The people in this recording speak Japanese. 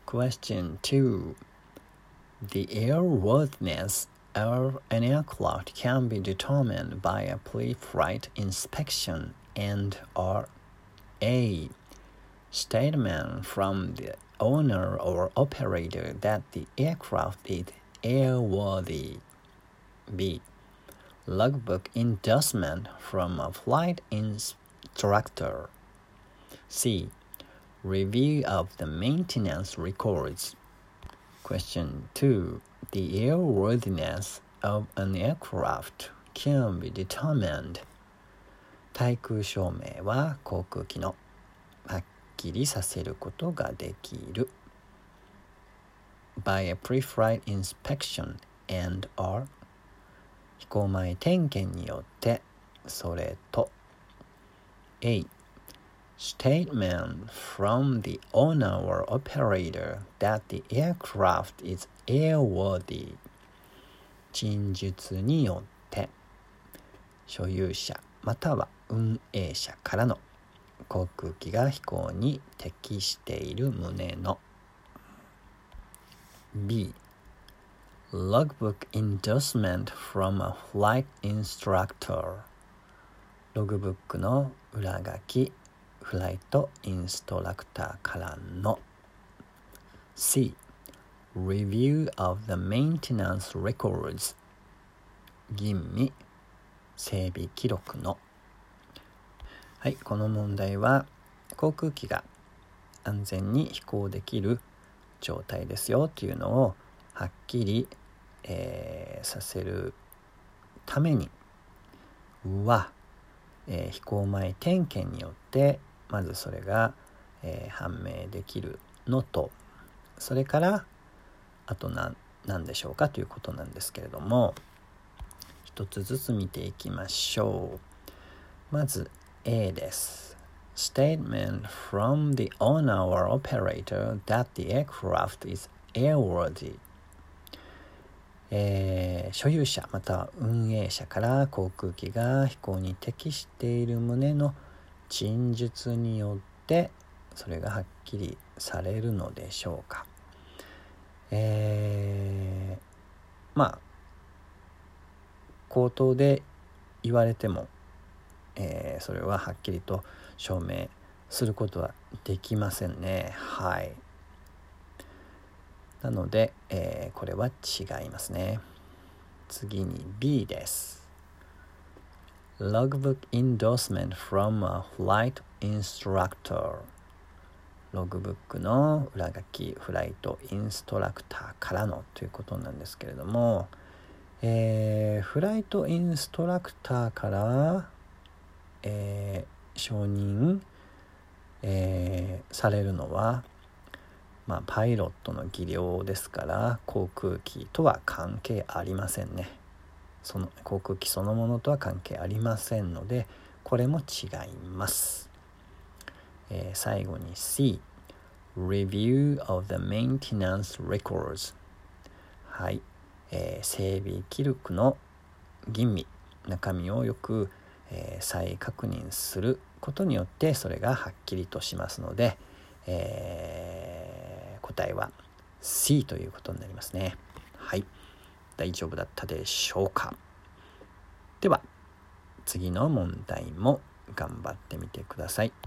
Question 2. The airworthiness of an aircraft can be determined by a pre-flight inspection and or A. Statement from the owner or operator that the aircraft is airworthy. B. Logbook endorsement from a flight instructor. C. Review of the maintenance records. Question 2. The airworthiness of an aircraft can be determined. 対空証明は航空機のはっきりさせることができる。by a pre-flight inspection and or 飛行前点検によってそれと A. Statement from the owner or operator that the aircraft is airworthy 陳述によって所有者または運営者からの航空機が飛行に適している旨の B. Logbook endorsement from a flight instructor ログブックの裏書きフライトインストラクターからの C. Review of the maintenance records 吟味整備記録のはい、この問題は航空機が安全に飛行できる状態ですよというのをはっきり、させるためには、飛行前点検によってまずそれが、判明できるのとそれからあと何でしょうかということなんですけれども一つずつ見ていきましょう。まず A です。Statement from the owner or operator that the aircraft is airworthy、所有者または運営者から航空機が飛行に適している旨の陳述によってそれがはっきりされるのでしょうか。口頭で言われても、それははっきりと証明することはできませんね。はい。なので、これは違いますね。次に B です。Logbook endorsement from a flight instructor ログブックの裏書きフライトインストラクターからのということなんですけれども、フライトインストラクターから、承認、されるのは、パイロットの技量ですから航空機とは関係ありませんね。その航空機そのものとは関係ありませんのでこれも違います。最後に C Review of the maintenance records はい、整備記録の吟味中身をよく、再確認することによってそれがはっきりとしますので、答えは C ということになりますね。はい、大丈夫だったでしょうか。では次の問題も頑張ってみてください。